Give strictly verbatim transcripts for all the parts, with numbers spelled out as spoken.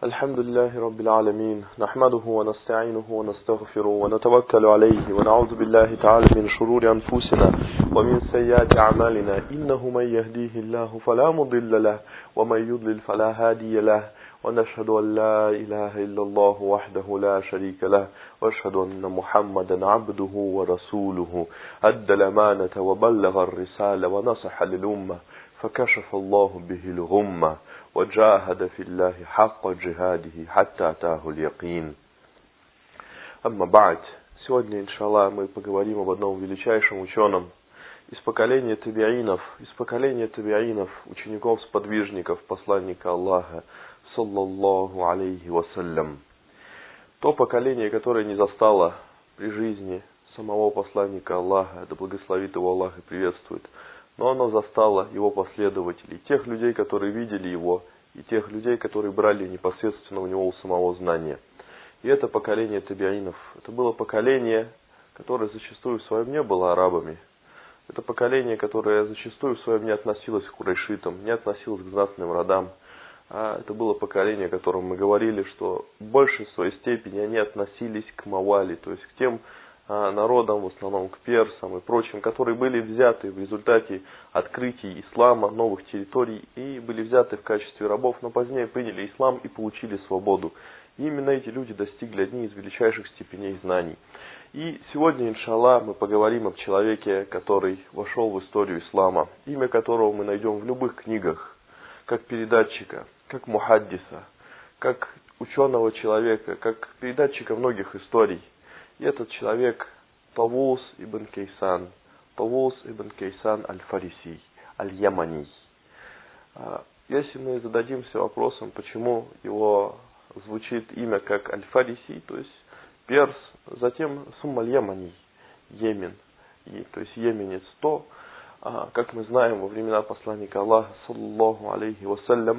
الحمد لله رب العالمين نحمده ونستعينه ونستغفره ونتوكل عليه ونعوذ بالله تعالى من شرور أنفسنا ومن سيئات أعمالنا إنه من يهديه الله فلا مضل له ومن يضلل فلا هادي له ونشهد أن لا إله إلا الله وحده لا شريك له وأشهد أن محمدا عبده ورسوله أدى الأمانة وبلغ الرسالة ونصح للأمة فكشف الله به الغمة وجاهد في الله حق جهاده حتى أتاه اليقين. Амма ба'д. Сегодня, иншаллах, мы поговорим об одном величайшем ученом из поколения табиинов, из поколения табиинов, учеников-сподвижников, посланника Аллаха, саллаллаху алейхи вассалям. То поколение, которое не застало при жизни самого посланника Аллаха, да благословит его Аллах и приветствует, но оно застало его последователей, тех людей, которые видели его, и тех людей, которые брали непосредственно у него у самого знания. И это поколение табиинов. Это было поколение, которое зачастую в своем не было арабами. Это поколение, которое зачастую в своем не относилось к курайшитам, не относилось к знатным родам. А это было поколение, о котором мы говорили, что в большей своей степени они относились к мавали, то есть к тем народам, в основном к персам и прочим, которые были взяты в результате открытий ислама, новых территорий, и были взяты в качестве рабов, но позднее приняли ислам и получили свободу. И именно эти люди достигли одни из величайших степеней знаний. И сегодня, иншаллах, мы поговорим об человеке, который вошел в историю ислама, имя которого мы найдем в любых книгах, как передатчика, как мухаддиса, как ученого человека, как передатчика многих историй. И этот человек Тавус ибн Кейсан, Тавус ибн Кейсан аль-Фариси, аль-Ямани. Если мы зададимся вопросом, почему его звучит имя как аль-Фариси, то есть перс, затем сумма аль-Ямани, Йемен, то есть йеменец, то, как мы знаем, во времена посланника Аллаха, саллаллаху алейхи вассалям,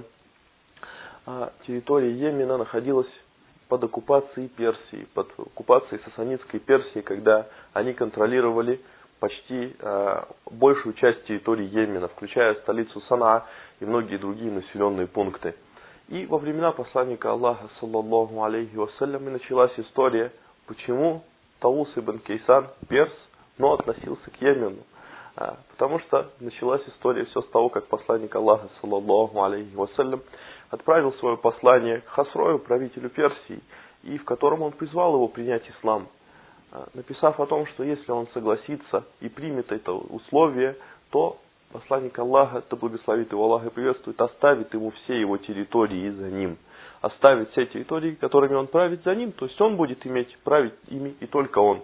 территория Йемена находилась под оккупацией Персии, под оккупацией сасанидской Персии, когда они контролировали почти э, большую часть территории Йемена, включая столицу Санаа и многие другие населенные пункты. И во времена посланника Аллаха, саллаллаху алейхи вассалям, и началась история, почему Таус ибн Кейсан, перс, но относился к Йемену. А, потому что началась история все с того, как посланник Аллаха, саллаллаху алейхи вассалям, отправил свое послание к Хасрою, правителю Персии, и в котором он призвал его принять ислам, написав о том, что если он согласится и примет это условие, то посланник Аллаха, да благословит его Аллах и приветствует, оставит ему все его территории за ним, оставит все территории, которыми он правит за ним, то есть он будет иметь править ими и только он.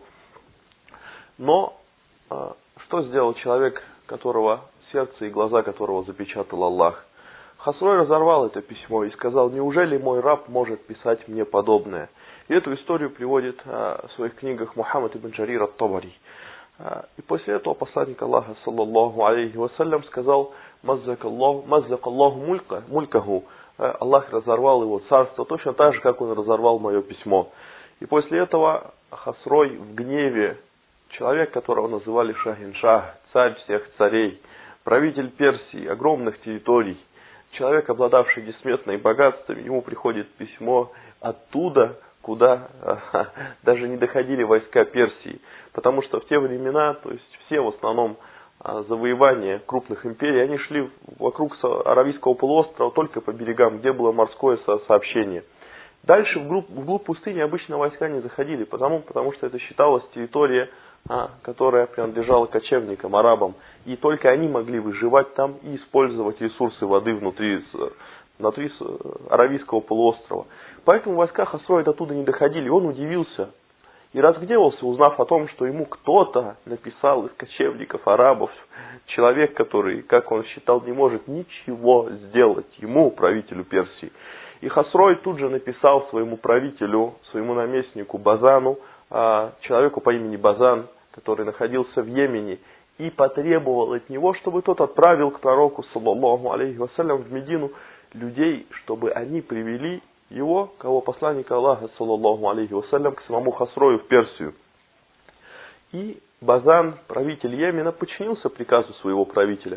Но что сделал человек, которого сердце и глаза которого запечатал Аллах? Хасрой разорвал это письмо и сказал: неужели мой раб может писать мне подобное? И эту историю приводит а, в своих книгах Мухаммад ибн Джарир ат-Табари. А, и после этого посланник Аллаха, саллаллаху алейхи вассалям, сказал: маззакаллаху мулька, мулькаху. Аллах разорвал его царство, точно так же, как он разорвал мое письмо. И после этого Хасрой в гневе, человек, которого называли Шахиншах, царь всех царей, правитель Персии, огромных территорий, человек, обладавший несметными богатствами, ему приходит письмо оттуда, куда а, даже не доходили войска Персии. Потому что в те времена, то есть все в основном а, завоевания крупных империй, они шли вокруг Аравийского полуострова только по берегам, где было морское со сообщение. Дальше вглубь, вглубь пустыни обычно войска не заходили, потому, потому что это считалось территория, а, которая принадлежала кочевникам, арабам. И только они могли выживать там и использовать ресурсы воды внутри, внутри Аравийского полуострова. Поэтому войска Хасроя оттуда не доходили. Он удивился и разгневался, узнав о том, что ему кто-то написал из кочевников, арабов, человек, который, как он считал, не может ничего сделать ему, правителю Персии. И Хасрой тут же написал своему правителю, своему наместнику Базану, человеку по имени Базан, который находился в Йемене, и потребовал от него, чтобы тот отправил к пророку, саллаллаху алейхи вассалям, в Медину людей, чтобы они привели его, кого посланника Аллаха, саллаллаху алейхи вассалям, к самому Хасрою в Персию. И Базан, правитель Йемена, подчинился приказу своего правителя.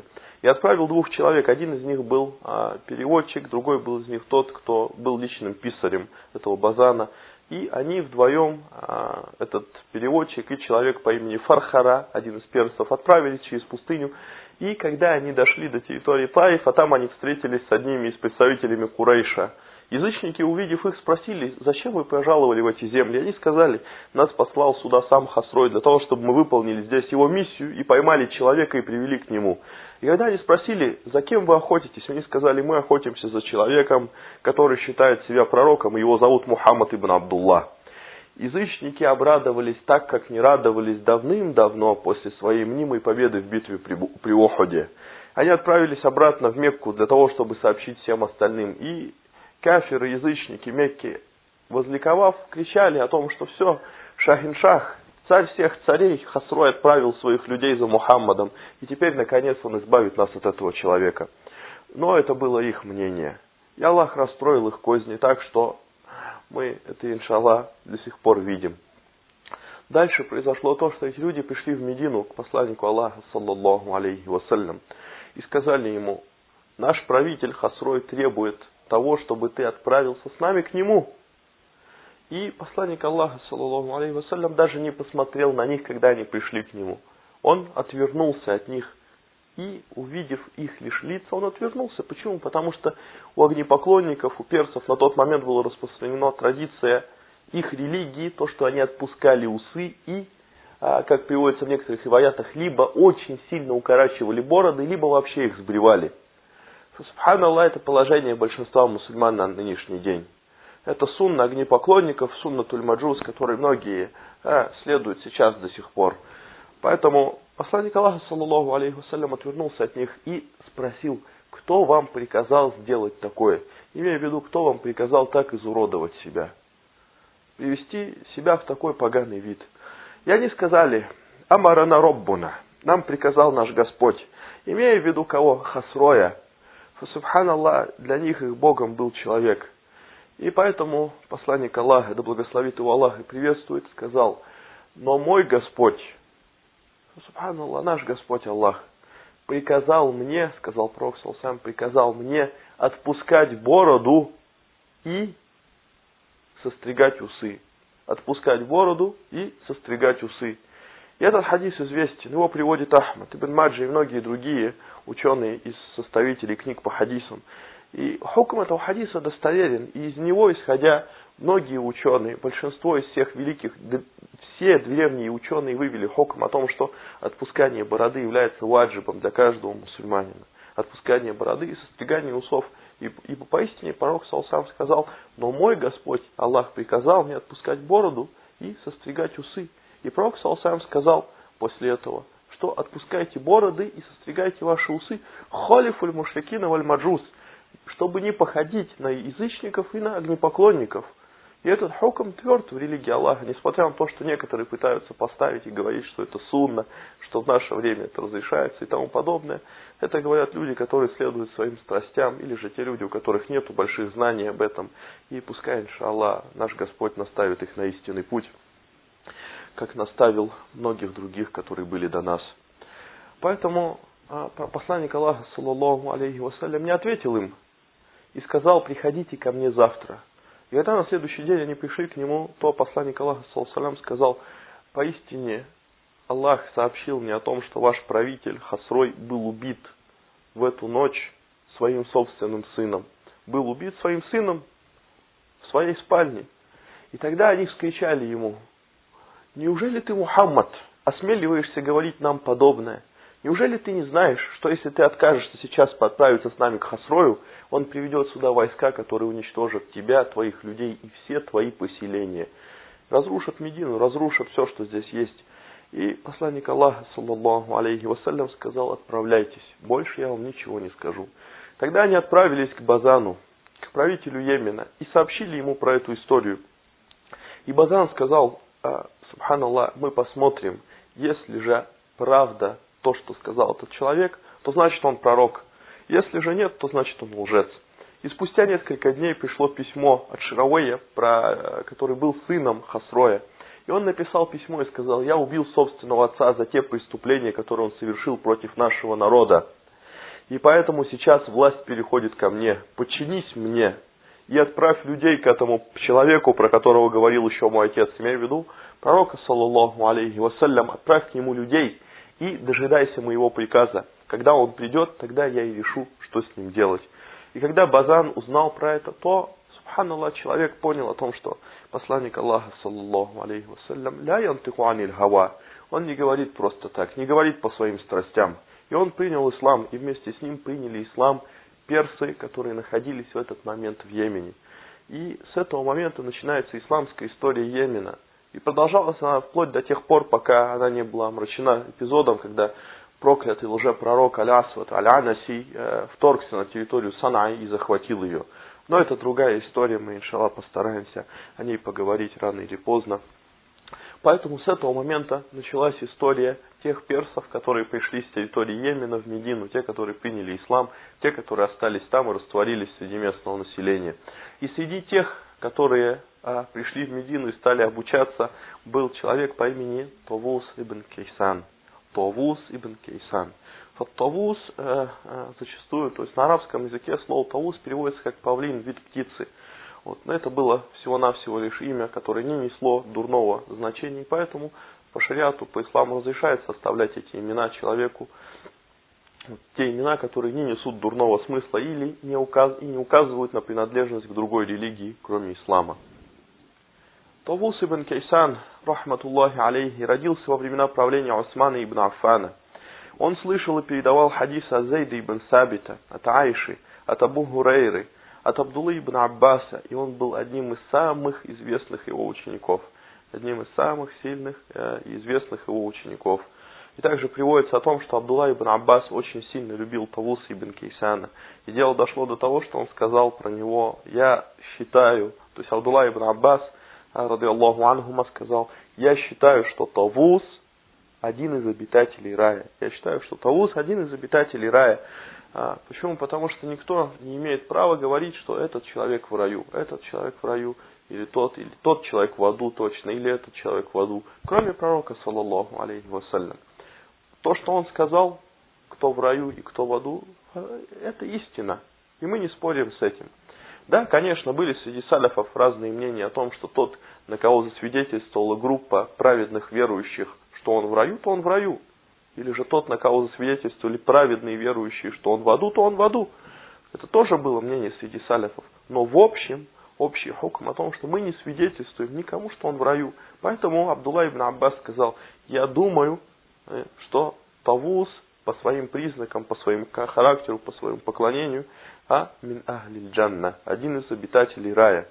И отправил двух человек. Один из них был а, переводчик, другой был из них тот, кто был личным писарем этого Базана. И они вдвоем, а, этот переводчик и человек по имени Фархара, один из персов, отправились через пустыню. И когда они дошли до территории Таифа, там они встретились с одними из представителями Курейша. Язычники, увидев их, спросили: зачем вы пожаловали в эти земли? И они сказали: нас послал сюда сам Хасрой для того, чтобы мы выполнили здесь его миссию и поймали человека и привели к нему. И когда они спросили: за кем вы охотитесь? Они сказали: мы охотимся за человеком, который считает себя пророком, и его зовут Мухаммад ибн Абдулла. Язычники обрадовались так, как не радовались давным-давно после своей мнимой победы в битве при, при Охуде. Они отправились обратно в Мекку для того, чтобы сообщить всем остальным. И кафиры, язычники Мекки, возликовав, кричали о том, что все, Шахиншах, царь всех царей, Хасрой отправил своих людей за Мухаммадом, и теперь, наконец, он избавит нас от этого человека. Но это было их мнение. И Аллах расстроил их козни так, что мы это, иншаллах, до сих пор видим. Дальше произошло то, что эти люди пришли в Медину к посланнику Аллаха, саллаллаху алейхи вассалям, и сказали ему: наш правитель Хасрой требует того, чтобы ты отправился с нами к нему. И посланник Аллаха, саллаллаху алейхи вассалям, даже не посмотрел на них, когда они пришли к нему. Он отвернулся от них. И, увидев их лишь лица, он отвернулся. Почему? Потому что у огнепоклонников, у персов на тот момент была распространена традиция их религии, то, что они отпускали усы и, как приводится в некоторых риваятах, либо очень сильно укорачивали бороды, либо вообще их сбривали. Субханаллах, это положение большинства мусульман на нынешний день. Это сунна огнепоклонников, сунна туль-маджус, который многие а, следуют сейчас до сих пор. Поэтому посланник Аллаха, саллаллаху алейхи вассалям, отвернулся от них и спросил: кто вам приказал сделать такое? Имея в виду, кто вам приказал так изуродовать себя? Привести себя в такой поганый вид. И они сказали: амарана роббуна, нам приказал наш Господь. Имея в виду кого? Хасроя. Субханаллах, для них их Богом был человек. И поэтому посланник Аллаха, да благословит его Аллах и приветствует, сказал: но мой Господь, субханаллах, наш Господь Аллах, приказал мне, сказал пророк саллаллаху алейхи ва саллям, приказал мне отпускать бороду и состригать усы. Отпускать бороду и состригать усы. И этот хадис известен, его приводит Ахмад, Ибн Маджа и многие другие ученые из составителей книг по хадисам. И хукм этого хадиса достоверен, и из него, исходя, многие ученые, большинство из всех великих, все древние ученые вывели хукм о том, что отпускание бороды является ваджибом для каждого мусульманина. Отпускание бороды и состригание усов. И, ибо поистине пророк саллаллаху алейхи ва саллям сказал: но мой Господь Аллах приказал мне отпускать бороду и состригать усы. И пророк саллаллаху алейхи ва саллям сказал после этого, что отпускайте бороды и состригайте ваши усы халифуль мушрикина валь маджус, чтобы не походить на язычников и на огнепоклонников. И этот хукм тверд в религии Аллаха, несмотря на то, что некоторые пытаются поставить и говорить, что это сунна, что в наше время это разрешается и тому подобное. Это говорят люди, которые следуют своим страстям, или же те люди, у которых нет больших знаний об этом. И пускай, иншаллах, наш Господь наставит их на истинный путь, как наставил многих других, которые были до нас. Поэтому посланник Аллаха, саллаллаху алейхи вассалям, не ответил им и сказал: приходите ко мне завтра. И когда на следующий день они пришли к нему, то посланник Аллаха, саллаллаху алейхи вассалям, сказал: поистине Аллах сообщил мне о том, что ваш правитель Хасрой был убит в эту ночь своим собственным сыном. Был убит своим сыном в своей спальне. И тогда они вскричали ему: неужели ты, Мухаммад, осмеливаешься говорить нам подобное? Неужели ты не знаешь, что если ты откажешься сейчас отправиться с нами к Хасрою, он приведет сюда войска, которые уничтожат тебя, твоих людей и все твои поселения? Разрушат Медину, разрушат все, что здесь есть. И посланник Аллаха, саллаллаху алейхи вассалям, сказал: отправляйтесь, больше я вам ничего не скажу. Тогда они отправились к Базану, к правителю Йемена, и сообщили ему про эту историю. И Базан сказал: субханаллах, мы посмотрим, если же правда то, что сказал этот человек, то значит он пророк. Если же нет, то значит он лжец. И спустя несколько дней пришло письмо от Ширауэя, который был сыном Хасроя. И он написал письмо и сказал: я убил собственного отца за те преступления, которые он совершил против нашего народа. И поэтому сейчас власть переходит ко мне. Подчинись мне и отправь людей к этому человеку, про которого говорил еще мой отец. Имею в виду пророка, саллаллаху алейхи вассалям, отправь к нему людей и дожидайся моего приказа. Когда он придет, тогда я и решу, что с ним делать. И когда Базан узнал про это, то, субханаллах, человек понял о том, что посланник Аллаха, саллаллаху алейхи вассалям, ля янтику аниль хава, он не говорит просто так, не говорит по своим страстям. И он принял ислам, и вместе с ним приняли ислам персы, которые находились в этот момент в Йемене. И с этого момента начинается исламская история Йемена. И продолжалась она вплоть до тех пор, пока она не была омрачена эпизодом, когда проклятый лжепророк Аль-Асвад Аль-Анаси э, вторгся на территорию Санаи и захватил ее. Но это другая история, мы, иншаллах, постараемся о ней поговорить рано или поздно. Поэтому с этого момента началась история тех персов, которые пришли с территории Йемена в Медину, те, которые приняли ислам, те, которые остались там и растворились среди местного населения. И среди тех, которые а, пришли в Медину и стали обучаться, был человек по имени Тавус ибн Кейсан. Тавус ибн Кейсан. Тавус э, э, зачастую, то есть на арабском языке слово Тавус переводится как павлин, вид птицы. Вот. Но это было всего-навсего лишь имя, которое не несло дурного значения, и поэтому по шариату, по исламу разрешается оставлять эти имена человеку, те имена, которые не несут дурного смысла или не, указ, и не указывают на принадлежность к другой религии, кроме ислама. Тавус ибн Кейсан, рахматуллахи алейхи, родился во времена правления Усмана ибн Аффана. Он слышал и передавал хадис от Зейда ибн Сабита, от Аиши, от Абу Хурейры, от Абдуллы ибн Аббаса, и он был одним из самых известных его учеников, одним из самых сильных э, и известных его учеников. И также приводится о том, что Абдулла ибн Аббас очень сильно любил Тавуса ибн Кейсана. И дело дошло до того, что он сказал про него: я считаю, то есть Абдулла ибн Аббас, ради Аллаху анхума, сказал: я считаю, что Тавус один из обитателей рая. Я считаю, что Тавус один из обитателей рая. А, почему? Потому что никто не имеет права говорить, что этот человек в раю, этот человек в раю, или тот, или тот человек в аду точно, или этот человек в аду, кроме пророка, саллаллаху алейхи вассалям. То, что он сказал, кто в раю и кто в аду, это истина, и мы не спорим с этим. Да, конечно, были среди саляфов разные мнения о том, что тот, на кого засвидетельствовала группа праведных верующих, что он в раю, то он в раю. Или же тот, на кого засвидетельствовали праведные верующие, что он в аду, то он в аду. Это тоже было мнение среди саляфов. Но в общем, общий хукм о том, что мы не свидетельствуем никому, что он в раю. Поэтому Абдулла ибн Аббас сказал: я думаю, что Тавус по своим признакам, по своему характеру, по своему поклонению, а мин ахлиль джанна, один из обитателей рая.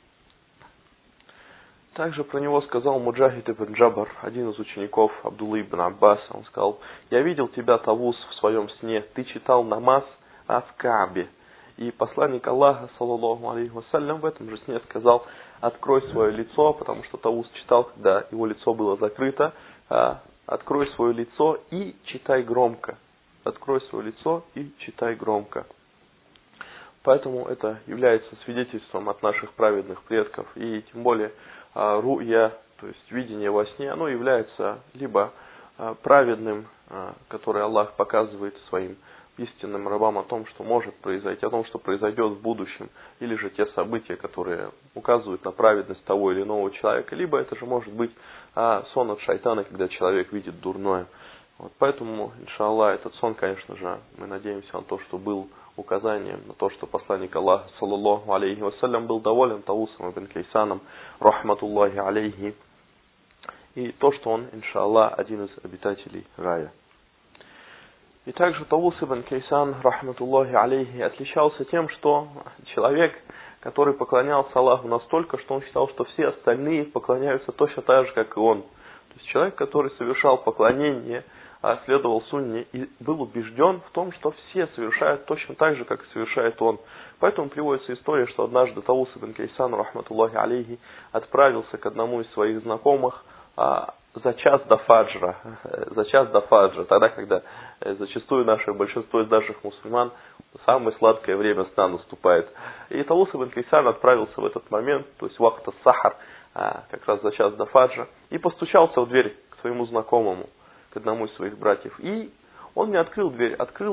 Также про него сказал Муджахид ибн Джабар, один из учеников Абдуллы ибн Аббаса. Он сказал: я видел тебя, Тавус, в своем сне, ты читал намаз а в Каабе. И посланник Аллаха, саллаллаху алейхи вассалям, в этом же сне сказал: открой свое лицо, потому что Тавус читал, когда его лицо было закрыто, открой свое лицо и читай громко. Открой свое лицо и читай громко. Поэтому это является свидетельством от наших праведных предков. И тем более ру'я, то есть видение во сне, оно является либо праведным, который Аллах показывает своим истинным рабам о том, что может произойти, о том, что произойдет в будущем, или же те события, которые указывают на праведность того или иного человека, либо это же может быть сон от шайтана, когда человек видит дурное. Вот, поэтому, иншаллах, этот сон, конечно же, мы надеемся на то, что был указанием на то, что посланник Аллаха, саллаллаху алейхи вассалям, был доволен Тавусом ибн Кейсаном, рахматуллахи алейхи, и то, что он, иншаллах, один из обитателей рая. И также Тавус ибн Кейсан, рахматуллахи алейхи, отличался тем, что человек, который поклонялся Аллаху настолько, что он считал, что все остальные поклоняются точно так же, как и он. То есть человек, который совершал поклонение, следовал сунне и был убежден в том, что все совершают точно так же, как совершает он. Поэтому приводится история, что однажды Тавус ибн Кейсан, рахматуллахи алейхи, отправился к одному из своих знакомых а, за час до фаджра, за час до фаджра, тогда, когда зачастую наше большинство из наших мусульман самое сладкое время сна наступает. И Тавус ибн Кейсан отправился в этот момент, то есть вахта сахар, а, как раз за час до фаджра, и постучался в дверь к своему знакомому, к одному из своих братьев. И он не открыл дверь, открыла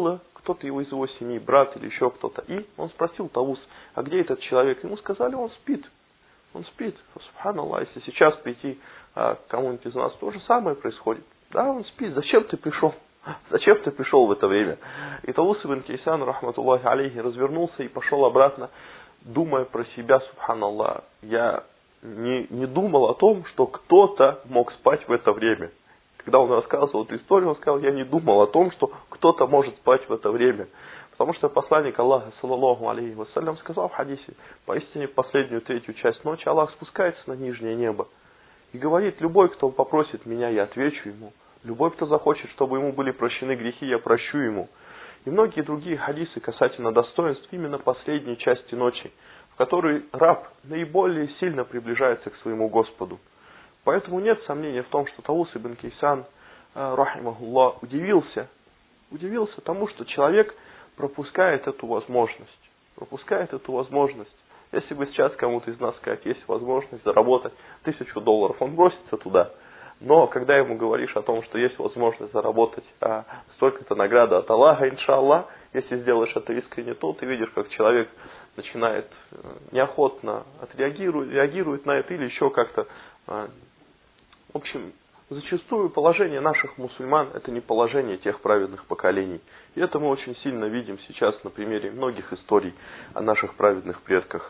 кто-то его из его семьи, брат или еще кто-то. И он спросил Таус, а где этот человек? Ему сказали, он спит. Он спит. Субханаллах, если сейчас прийти а, к кому-нибудь из нас, то же самое происходит. Да, он спит. Зачем ты пришел? Зачем ты пришел в это время? И Таус ибн Кейсан, рахматуллахи алейхи, развернулся и пошел обратно, думая про себя, субханаллах. Я не, не думал о том, что кто-то мог спать в это время. Когда он рассказывал эту историю, он сказал, я не думал о том, что кто-то может спать в это время. Потому что посланник Аллаха, саллаллаху алейхи вассалям, сказал в хадисе, поистине последнюю третью часть ночи Аллах спускается на нижнее небо. И говорит, любой, кто попросит меня, я отвечу ему. Любой, кто захочет, чтобы ему были прощены грехи, я прощу ему. И многие другие хадисы касательно достоинств именно последней части ночи, в которой раб наиболее сильно приближается к своему Господу. Поэтому нет сомнения в том, что Таус ибн Кейсан, рахимахуллах, удивился. Удивился тому, что человек пропускает эту возможность. Пропускает эту возможность. Если бы сейчас кому-то из нас сказать, есть возможность заработать тысячу долларов, он бросится туда. Но когда ему говоришь о том, что есть возможность заработать а, столько-то награды от Аллаха, иншаллах, если сделаешь это искренне, то ты видишь, как человек начинает неохотно отреагирует, реагирует на это или еще как-то. А, в общем, зачастую положение наших мусульман это не положение тех праведных поколений. И это мы очень сильно видим сейчас на примере многих историй о наших праведных предках.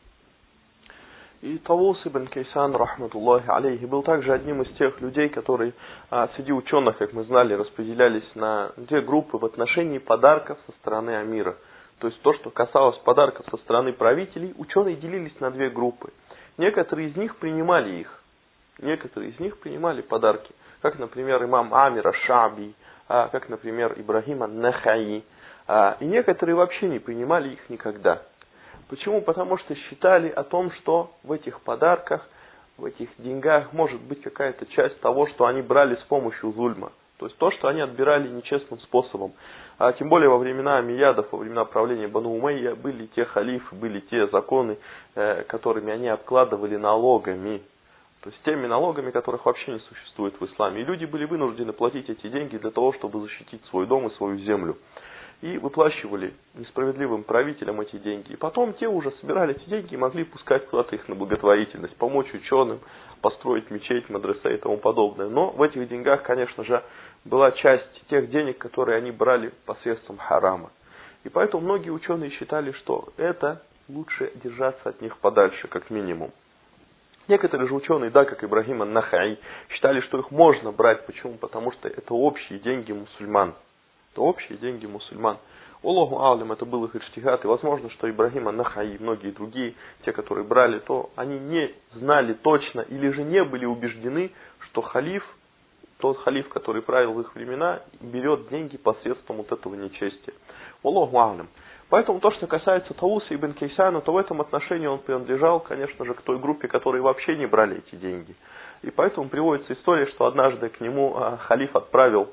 И Таус ибн Кейсан, рахматуллахи алейхи, был также одним из тех людей, которые а, среди ученых, как мы знали, распределялись на две группы в отношении подарков со стороны амира. То есть то, что касалось подарков со стороны правителей, ученые делились на две группы. Некоторые из них принимали их. Некоторые из них принимали подарки. Как, например, имам Амир аш-Ша'би, а, как, например, Ибрахим ан-Нахаи. А, и некоторые вообще не принимали их никогда. Почему? Потому что считали о том, что в этих подарках, в этих деньгах может быть какая-то часть того, что они брали с помощью зульма. То есть то, что они отбирали нечестным способом. А тем более во времена Амиядов, во времена правления Бану Умайя были те халифы, были те законы, э, которыми они обкладывали налогами. То есть теми налогами, которых вообще не существует в исламе. И люди были вынуждены платить эти деньги для того, чтобы защитить свой дом и свою землю. И выплачивали несправедливым правителям эти деньги. И потом те уже собирали эти деньги и могли пускать куда-то их на благотворительность, помочь ученым, построить мечеть, мадресе и тому подобное. Но в этих деньгах, конечно же, была часть тех денег, которые они брали посредством харама. И поэтому многие ученые считали, что это лучше держаться от них подальше, как минимум. Некоторые же ученые, да, как Ибрахим ан-Нахаи, считали, что их можно брать. Почему? Потому что это общие деньги мусульман. Это общие деньги мусульман. Аллаху а'лям, это был их иджтихад. И возможно, что Ибрахим ан-Нахаи и многие другие, те, которые брали, то они не знали точно или же не были убеждены, что халиф, тот халиф, который правил в их времена, берет деньги посредством вот этого нечестия. Аллаху а'лям. Поэтому то, что касается Тауса ибн Кейсана, то в этом отношении он принадлежал, конечно же, к той группе, которые вообще не брали эти деньги. И поэтому приводится история, что однажды к нему а, халиф отправил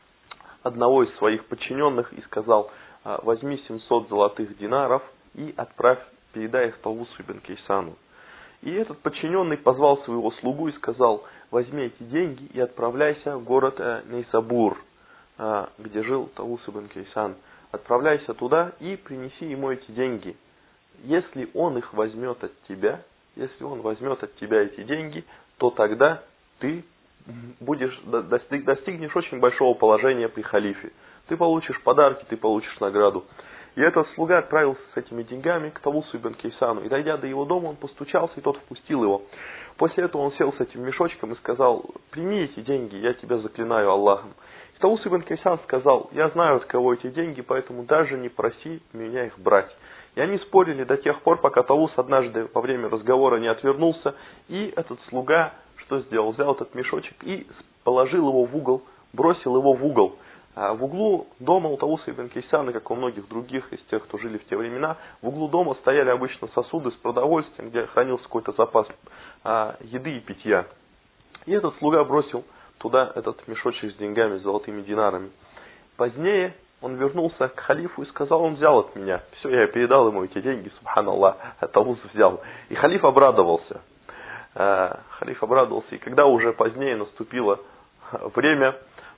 одного из своих подчиненных и сказал, а, возьми семьсот золотых динаров и отправь, передай их Таусу ибн Кейсану. И этот подчиненный позвал своего слугу и сказал, возьми эти деньги и отправляйся в город а, Нейсабур, а, где жил Таус ибн Кейсан. Отправляйся туда и принеси ему эти деньги. Если он их возьмет от тебя, если он возьмет от тебя эти деньги, то тогда ты будешь, достиг, достигнешь очень большого положения при халифе. Ты получишь подарки, ты получишь награду. И этот слуга отправился с этими деньгами к Таусу ибн Кейсану. И дойдя до его дома, он постучался, и тот впустил его. После этого он сел с этим мешочком и сказал, прими эти деньги, я тебя заклинаю Аллахом. Таус ибн Кейсан сказал, я знаю, от кого эти деньги, поэтому даже не проси меня их брать. И они спорили до тех пор, пока Таус однажды во время разговора не отвернулся, и этот слуга что сделал? Взял этот мешочек и положил его в угол, бросил его в угол. А в углу дома у Тауса ибн Кейсана, как у многих других из тех, кто жили в те времена, в углу дома стояли обычно сосуды с продовольствием, где хранился какой-то запас а, еды и питья. И этот слуга бросил туда этот мешочек с деньгами, с золотыми динарами. Позднее он вернулся к халифу и сказал, он взял от меня. Все, я передал ему эти деньги, субханаллах, Таус взял. И халиф обрадовался. Халиф обрадовался. И когда уже позднее наступило время,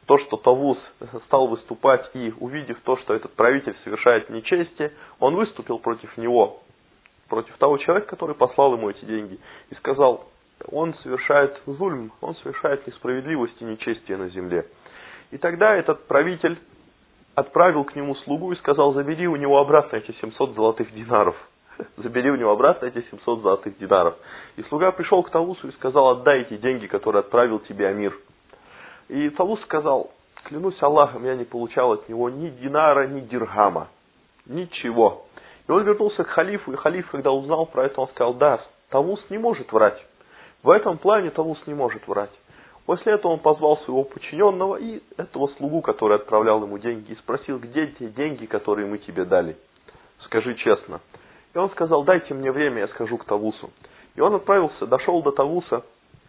то, что Тавус стал выступать и, увидев то, что этот правитель совершает нечестие, он выступил против него, против того человека, который послал ему эти деньги, и сказал: он совершает зульм, он совершает несправедливость и нечестие на земле. И тогда этот правитель отправил к нему слугу и сказал: забери у него обратно эти семьсот золотых динаров. Забери у него обратно эти семьсот золотых динаров. И слуга пришел к Тавусу и сказал: отдай эти деньги, которые отправил тебе Амир. И Тавус сказал: клянусь Аллахом, я не получал от него ни динара, ни дирхама. Ничего. И он вернулся к халифу, и халиф, когда узнал про это, он сказал: да, Тавус не может врать. В этом плане Тавус не может врать. После этого он позвал своего подчиненного и этого слугу, который отправлял ему деньги, и спросил: где те деньги, которые мы тебе дали? Скажи честно. И он сказал: дайте мне время, я схожу к Тавусу. И он отправился, дошел до Тавуса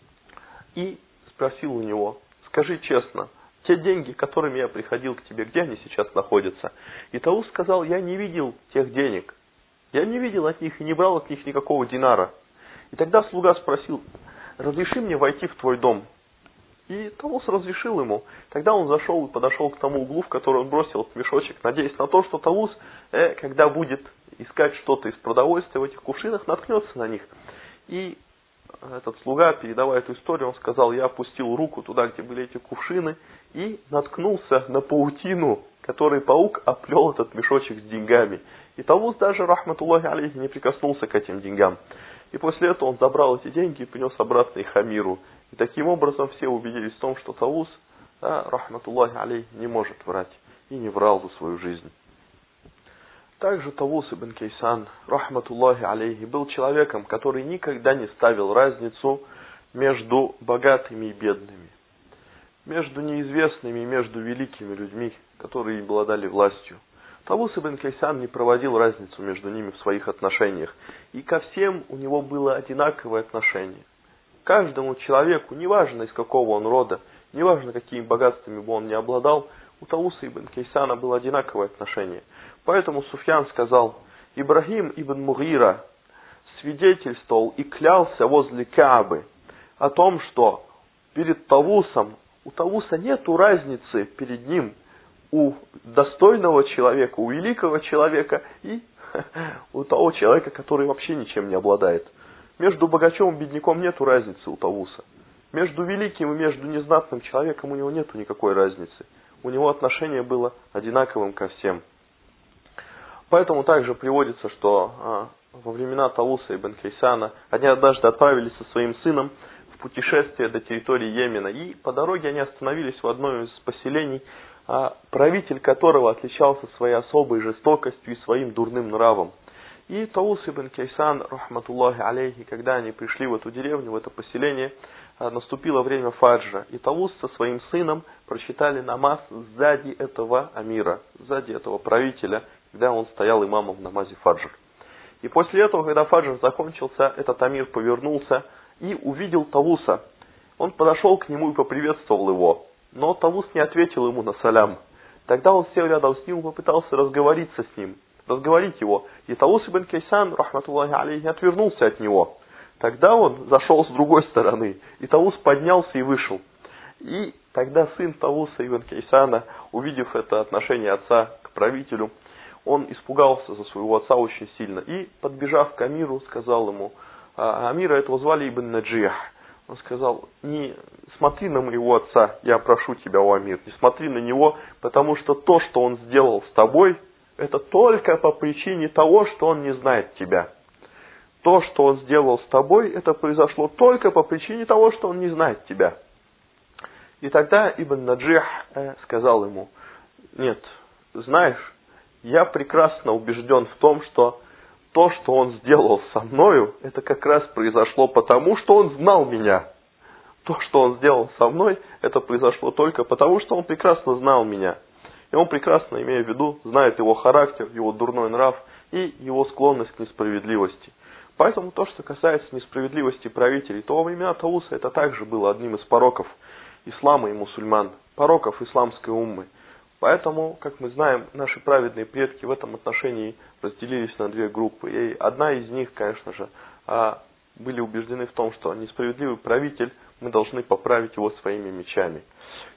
и спросил у него: скажи честно, те деньги, которыми я приходил к тебе, где они сейчас находятся? И Тавус сказал: я не видел тех денег. Я не видел от них и не брал от них никакого динара. И тогда слуга спросил: разреши мне войти в твой дом. И Тавус разрешил ему. Тогда он зашел и подошел к тому углу, в который он бросил этот мешочек, надеясь на то, что Тавус, э, когда будет искать что-то из продовольствия в этих кувшинах, наткнется на них. И этот слуга, передавая эту историю, он сказал: я опустил руку туда, где были эти кувшины, и наткнулся на паутину, которой паук оплел этот мешочек с деньгами. И Тавус даже, рахматуллахи алейхи, не прикоснулся к этим деньгам. И после этого он забрал эти деньги и принес обратно их Амиру. И таким образом все убедились в том, что Тавус, да, рахматуллахи алейхи, не может врать и не врал за свою жизнь. Также Тавус ибн Кейсан, рахматуллахи алейхи, был человеком, который никогда не ставил разницу между богатыми и бедными, между неизвестными и между великими людьми, которые обладали властью. Тавус ибн Кейсан не проводил разницу между ними в своих отношениях, и ко всем у него было одинаковое отношение. Каждому человеку, неважно из какого он рода, неважно какими богатствами бы он ни обладал, у Тавуса ибн Кейсана было одинаковое отношение. Поэтому Суфьян сказал: Ибрахим ибн Мугира свидетельствовал и клялся возле Каабы о том, что перед Тавусом, у Тавуса нету разницы перед ним, у достойного человека, у великого человека и у того человека, который вообще ничем не обладает. Между богачом и бедняком нету разницы у Тавуса. Между великим и между незнатным человеком у него нету никакой разницы. У него отношение было одинаковым ко всем. Поэтому также приводится, что а, во времена Тавуса ибн Кейсана они однажды отправились со своим сыном в путешествие до территории Йемена. И по дороге они остановились в одном из поселений, а, правитель которого отличался своей особой жестокостью и своим дурным нравом. И Тавус ибн Кейсан, рахматуллахи алейхи, когда они пришли в эту деревню, в это поселение, наступило время фаджа. И Тавус со своим сыном прочитали намаз сзади этого амира, сзади этого правителя, когда он стоял имамом в намазе фаджр. И после этого, когда фаджр закончился, этот амир повернулся и увидел Тавуса. Он подошел к нему и поприветствовал его. Но Тавус не ответил ему на салям. Тогда он сел рядом с ним и попытался разговориться с ним. разговорить его. И Тавус ибн Кейсан, рахматуллахи алейхи, отвернулся от него. Тогда он зашел с другой стороны, и Тавус поднялся и вышел. И тогда сын Тавуса ибн Кейсана, увидев это отношение отца к правителю, он испугался за своего отца очень сильно. И, подбежав к Амиру, сказал ему, а Амира этого звали Ибн Наджих. Он сказал: не смотри на моего отца, я прошу тебя, о Амир, не смотри на него, потому что то, что он сделал с тобой, это только по причине того, что он не знает тебя. То, что он сделал с тобой, это произошло только по причине того, что он не знает тебя. И тогда Ибн Наджих э, сказал ему: нет, знаешь, я прекрасно убежден в том, что то, что он сделал со мною, это как раз произошло потому, что он знал меня. То, что он сделал со мной, это произошло только потому, что он прекрасно знал меня. И он прекрасно, имея в виду, знает его характер, его дурной нрав и его склонность к несправедливости. Поэтому то, что касается несправедливости правителей, то во времена Тавуса это также было одним из пороков ислама и мусульман, пороков исламской уммы. Поэтому, как мы знаем, наши праведные предки в этом отношении разделились на две группы. И одна из них, конечно же, были убеждены в том, что несправедливый правитель, мы должны поправить его своими мечами.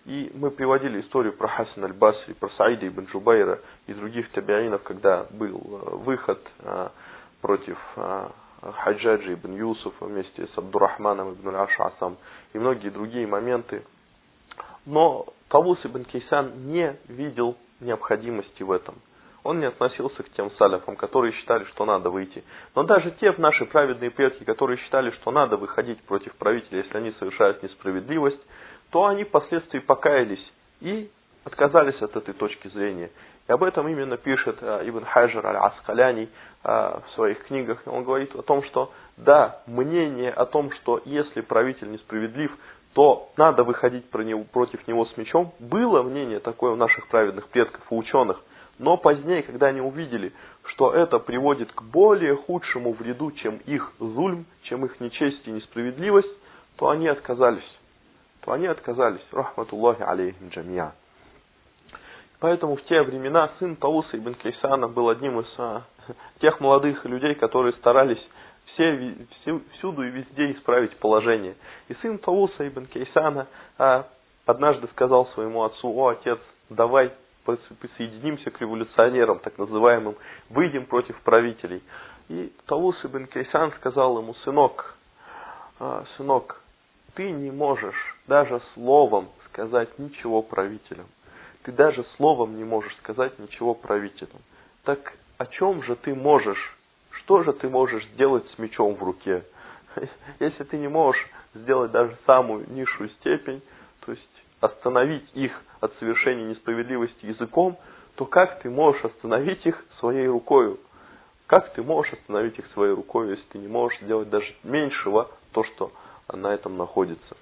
И мы приводили историю про Хасан аль-Басри, про Саида ибн Джубайра и других табиинов, когда был выход против Хаджаджа ибн Юсуфа вместе с Абдуррахманом ибн аль-Аш'асом и многие другие моменты. Но Таус ибн Кейсан не видел необходимости в этом. Он не относился к тем саляфам, которые считали, что надо выйти. Но даже те наши праведные предки, которые считали, что надо выходить против правителя, если они совершают несправедливость, то они впоследствии покаялись и отказались от этой точки зрения. И об этом именно пишет Ибн Хаджар аль-Аскаляни в своих книгах. Он говорит о том, что да, мнение о том, что если правитель несправедлив, то надо выходить против него с мечом, было мнение такое у наших праведных предков и ученых. Но позднее, когда они увидели, что это приводит к более худшему вреду, чем их зульм, чем их нечесть и несправедливость, то они отказались. То они отказались. Рахматуллахи алейхим джамия. Поэтому в те времена сын Тауса ибн Кейсана был одним из а, тех молодых людей, которые старались все, все, всюду и везде исправить положение. И сын Тауса ибн Кейсана а, однажды сказал своему отцу: «О, отец, давай присоединимся к революционерам, так называемым, выйдем против правителей». И Таус ибн Кейсан сказал ему: «Сынок, а, сынок, ты не можешь даже словом сказать ничего правителям. Ты даже словом не можешь сказать ничего правителям. Так о чем же ты можешь, что же ты можешь сделать с мечом в руке? Если ты не можешь сделать даже самую низшую степень, то есть остановить их от совершения несправедливости языком, то как ты можешь остановить их своей рукою? Как ты можешь остановить их своей рукой, если ты не можешь сделать даже меньшего то, что на этом находится?»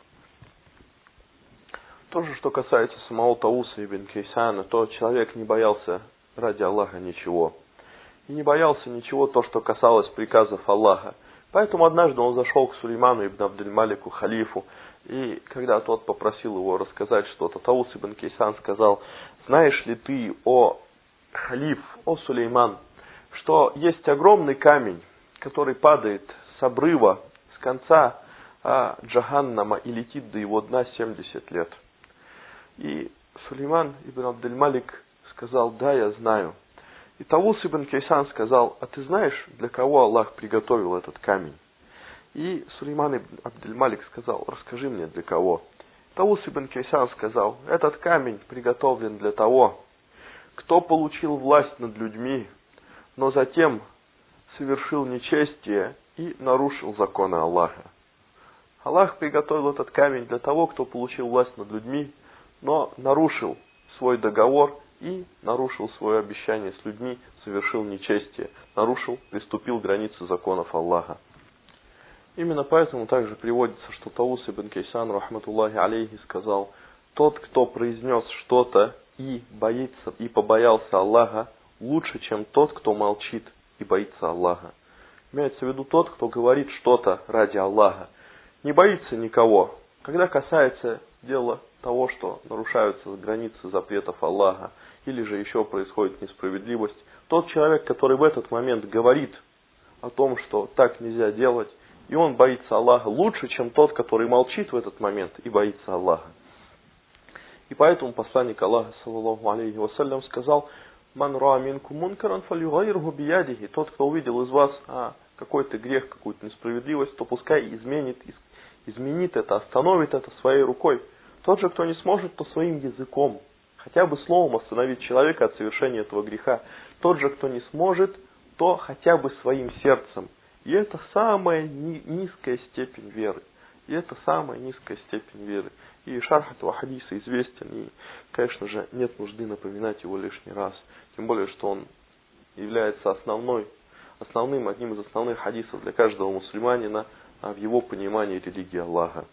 То же, что касается самого Тауса ибн Кейсана, то человек не боялся ради Аллаха ничего. И не боялся ничего то, что касалось приказов Аллаха. Поэтому однажды он зашел к Сулейману ибн Абдельмалику, халифу, и когда тот попросил его рассказать что-то, Таус ибн Кейсан сказал: «Знаешь ли ты, о халиф, о Сулейман, что есть огромный камень, который падает с обрыва, с конца а, Джаханнама и летит до его дна семьдесят лет». И Сулейман ибн Абдельмалик сказал: «Да, я знаю». И Таус ибн Кейсан сказал: «А ты знаешь, для кого Аллах приготовил этот камень?» И Сулейман ибн Абдельмалик сказал: «Расскажи мне, для кого». Таус ибн Кейсан сказал: «Этот камень приготовлен для того, кто получил власть над людьми, но затем совершил нечестие и нарушил законы Аллаха. Аллах приготовил этот камень для того, кто получил власть над людьми, но нарушил свой договор и нарушил свое обещание с людьми, совершил нечестие, нарушил, приступил границы законов Аллаха». Именно поэтому также приводится, что Таус ибн Кейсан, рахматуллахи алейхи, сказал: «Тот, кто произнес что-то и боится, и побоялся Аллаха, лучше, чем тот, кто молчит и боится Аллаха». Имеется в виду тот, кто говорит что-то ради Аллаха, не боится никого. Когда касается дела того, что нарушаются границы запретов Аллаха, или же еще происходит несправедливость, тот человек, который в этот момент говорит о том, что так нельзя делать, и он боится Аллаха, лучше, чем тот, который молчит в этот момент и боится Аллаха. И поэтому посланник Аллаха, саллаллаху алейхи вассалям, сказал: «Ман ра минкум мункаран фалюгайрху биядихи». Тот, кто увидел из вас а, какой-то грех, какую-то несправедливость, то пускай изменит, изменит это, остановит это своей рукой. Тот же, кто не сможет, то своим языком, хотя бы словом остановить человека от совершения этого греха. Тот же, кто не сможет, то хотя бы своим сердцем. И это самая низкая степень веры. И это самая низкая степень веры. И шарх этого хадиса известен. И, конечно же, нет нужды напоминать его лишний раз. Тем более, что он является основной, основным, одним из основных хадисов для каждого мусульманина в его понимании религии Аллаха.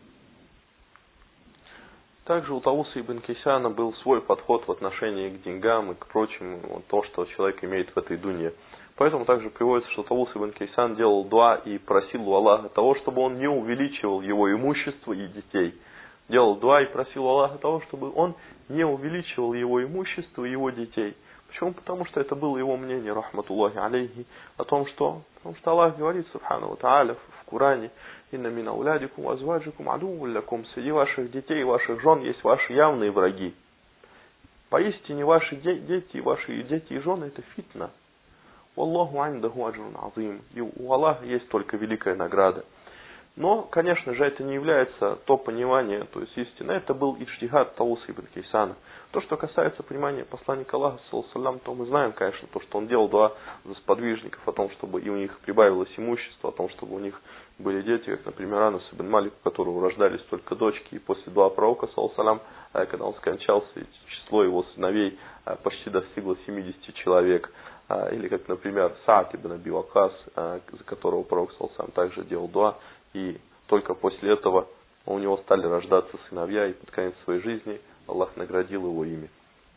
Также у Тауса ибн Кейсана был свой подход в отношении к деньгам и к прочему, вот, то, что человек имеет в этой дунье. Поэтому также приводится, что Таус ибн Кейсан делал дуа и просил у Аллаха того, чтобы он не увеличивал его имущество и детей. Делал дуа и просил у Аллаха того, чтобы он не увеличивал его имущество и его детей. Почему? Потому что это было его мнение, рахматуллахи алейхи, о том, что, потому что Аллах говорит, субхану ва тааля, в Коране: «Инна мин аулядикум азваджикум адуввун лякум». Среди ваших детей и ваших жен есть ваши явные враги. Поистине ваши дети, ваши дети и жены — это фитна. Валлаху индаху аджрун азим. И у Аллаха есть только великая награда. Но, конечно же, это не является то понимание, то есть истина. Это был иджтихад Тауса ибн Кейсана. То, что касается понимания посланника Аллаха, саллаллаху, то мы знаем, конечно, то, что он делал дуа за сподвижников, о том, чтобы и у них прибавилось имущество, о том, чтобы у них были дети, как, например, Анас ибн Малик, у которого рождались только дочки. И после дуа пророка, саллаллаху, когда он скончался, число его сыновей почти достигло семидесяти человек. Или, как, например, Саад ибн Аби Вакас, за которого пророк, саллаллаху, также делал дуа. И только после этого у него стали рождаться сыновья, и под конец своей жизни Аллах наградил его ими.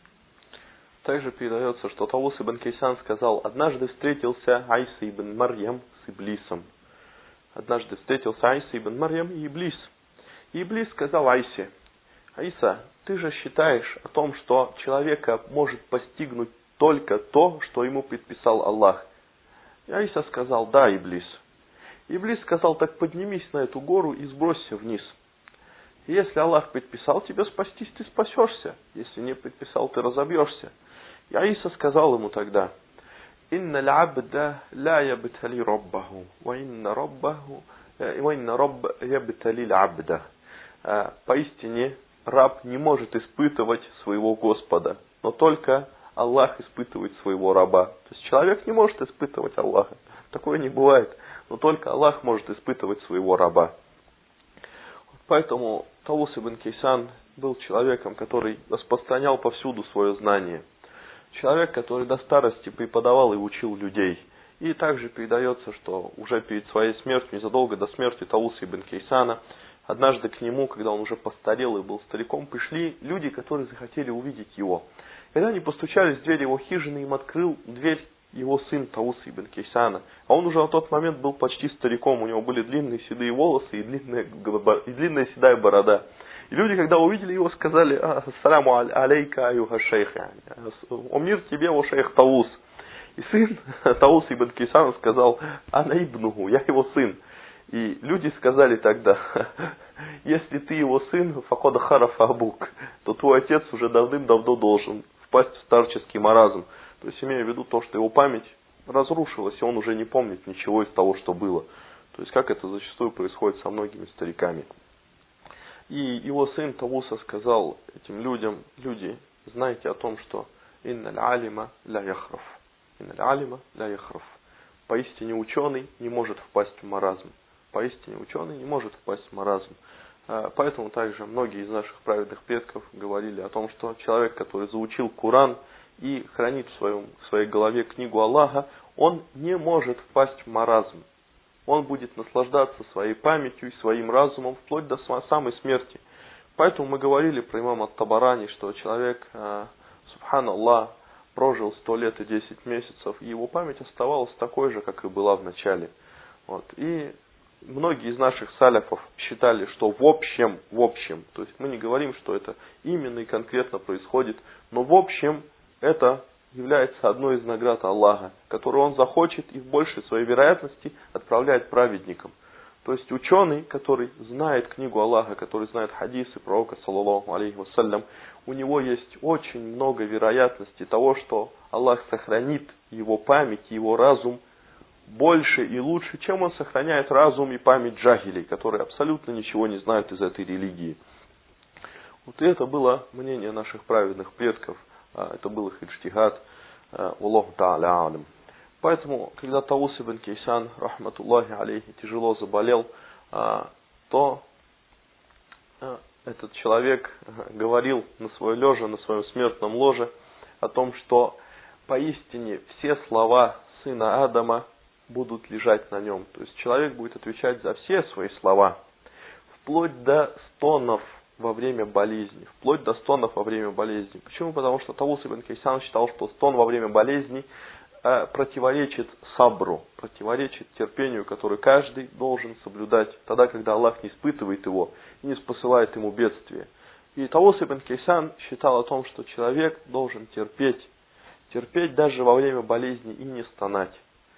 Также передается, что Таус ибн Кейсан сказал: однажды встретился Айса ибн Марьям с Иблисом. Однажды встретился Айса ибн Марьям и Иблис. И Иблис сказал Айсе: Айса, ты же считаешь о том, что человека может постигнуть только то, что ему предписал Аллах. И Айса сказал: да, Иблис. Иблис сказал: так поднимись на эту гору и сбросься вниз. И если Аллах предписал тебе спастись, ты спасешься. Если не предписал, ты разобьешься. И Аиса сказал ему тогда: «Инна л'абда ла ябтали роббаху, ва инна роббаху, ва инна робб ябтали л'абда». Поистине, раб не может испытывать своего Господа, но только Аллах испытывает своего раба. То есть человек не может испытывать Аллаха. Такое не бывает. Но только Аллах может испытывать своего раба. Поэтому Таус ибн Кейсан был человеком, который распространял повсюду свое знание. Человек, который до старости преподавал и учил людей. И также передается, что уже перед своей смертью, незадолго до смерти Тауса ибн Кейсана, однажды к нему, когда он уже постарел и был стариком, пришли люди, которые захотели увидеть его. Когда они постучались в дверь его хижины, им открыл дверь его сын Таус ибн Кейсана. А он уже на тот момент был почти стариком, у него были длинные седые волосы и длинная, и длинная седая борода. И люди, когда увидели его, сказали: «Ассаляму алейка аюха шейх». «О мир тебе, о шейх Таус». И сын Таус ибн Кейсана сказал: «Ана ибнуху, я его сын». И люди сказали тогда: если ты его сын, факода харафа абук, то твой отец уже давным-давно должен впасть в старческий маразм. То есть, имея в виду то, что его память разрушилась, и он уже не помнит ничего из того, что было. То есть, как это зачастую происходит со многими стариками. И его сын Тауса сказал этим людям: люди, знайте о том, что «инналь алима ля яхраф». «Инналь алима ля яхраф». Поистине ученый не может впасть в маразм. Поистине ученый не может впасть в маразм. Поэтому также многие из наших праведных предков говорили о том, что человек, который заучил Коран и хранит в, своем, в своей голове книгу Аллаха, он не может впасть в маразм. Он будет наслаждаться своей памятью и своим разумом вплоть до самой смерти. Поэтому мы говорили про имама Ат-Табарани, что человек, субханаллах, прожил сто лет и десять месяцев, и его память оставалась такой же, как и была в начале. Вот. И многие из наших саляфов считали, что в общем, в общем, то есть мы не говорим, что это именно и конкретно происходит, но в общем это является одной из наград Аллаха, которую Он захочет и в большей своей вероятности отправляет праведникам. То есть ученый, который знает книгу Аллаха, который знает хадисы пророка, саллаллаху алейхи вассалям, у него есть очень много вероятностей того, что Аллах сохранит его память, его разум больше и лучше, чем Он сохраняет разум и память джахилей, которые абсолютно ничего не знают из этой религии. Вот и это было мнение наших праведных предков. Это был их иджтихад. Аллаху та'аля алим. Поэтому, когда Таус ибн Кейсан, рахматуллахи алейхи, тяжело заболел, то этот человек говорил на свое ложе, на своем смертном ложе, о том, что поистине все слова сына Адама будут лежать на нем. То есть человек будет отвечать за все свои слова, вплоть до стонов во время болезни. Вплоть до стонов во время болезни. Почему? Потому что Таус ибн Кейсан считал, что стон во время болезни э, противоречит сабру, противоречит терпению, которое каждый должен соблюдать тогда, когда Аллах не испытывает его и не спосылает ему бедствие. И Таус ибн Кейсан считал о том, что человек должен терпеть, терпеть даже во время болезни и не стонать.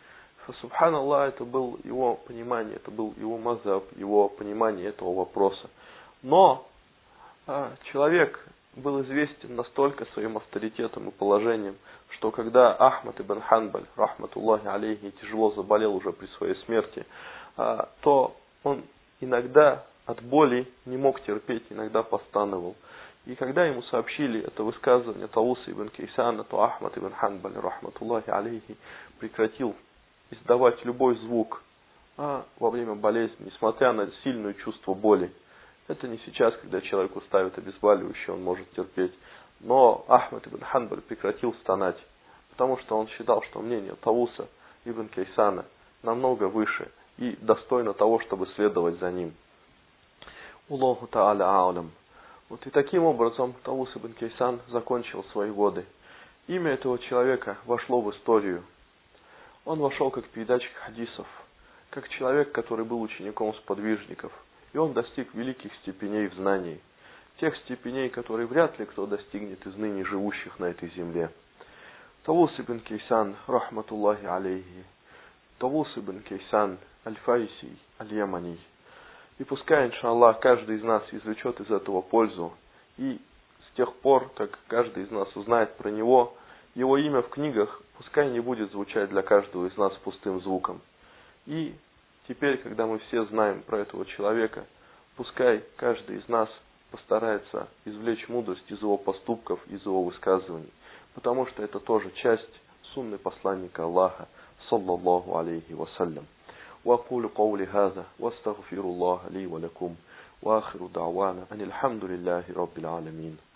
Субханаллах, это было его понимание, это был его мазхаб, его понимание этого вопроса. Но а, человек был известен настолько своим авторитетом и положением, что когда Ахмад ибн Ханбаль, рахматуллахи алейхи, тяжело заболел уже при своей смерти, а, то он иногда от боли не мог терпеть, иногда постановал. И когда ему сообщили это высказывание Тауса ибн Кейсана, то Ахмад ибн Ханбаль, рахматуллахи алейхи, прекратил издавать любой звук а, во время болезни, несмотря на сильное чувство боли. Это не сейчас, когда человеку ставят обезболивающее, он может терпеть. Но Ахмад ибн Ханбаль прекратил стонать, потому что он считал, что мнение Тауса ибн Кейсана намного выше и достойно того, чтобы следовать за ним. Аллаху та'аля а'алям. Вот и таким образом Таус ибн Кейсан закончил свои годы. Имя этого человека вошло в историю. Он вошел как передатчик хадисов, как человек, который был учеником сподвижников. И он достиг великих степеней в знании. Тех степеней, которые вряд ли кто достигнет из ныне живущих на этой земле. Таус ибн Кейсан, рахматуллахи алейхи. Таус ибн Кейсан, аль-Файси, аль-Ямани. И пускай, иншаллах, каждый из нас извлечет из этого пользу. И с тех пор, как каждый из нас узнает про него, его имя в книгах пускай не будет звучать для каждого из нас пустым звуком. И теперь, когда мы все знаем про этого человека, пускай каждый из нас постарается извлечь мудрость из его поступков, из его высказываний. Потому что это тоже часть сунны посланника Аллаха, саллаллаху алейхи вассалям. وأقول قولي هذا واستغفر الله لي ولكم وآخر دعوانا أن الحمد لله رب العالمين.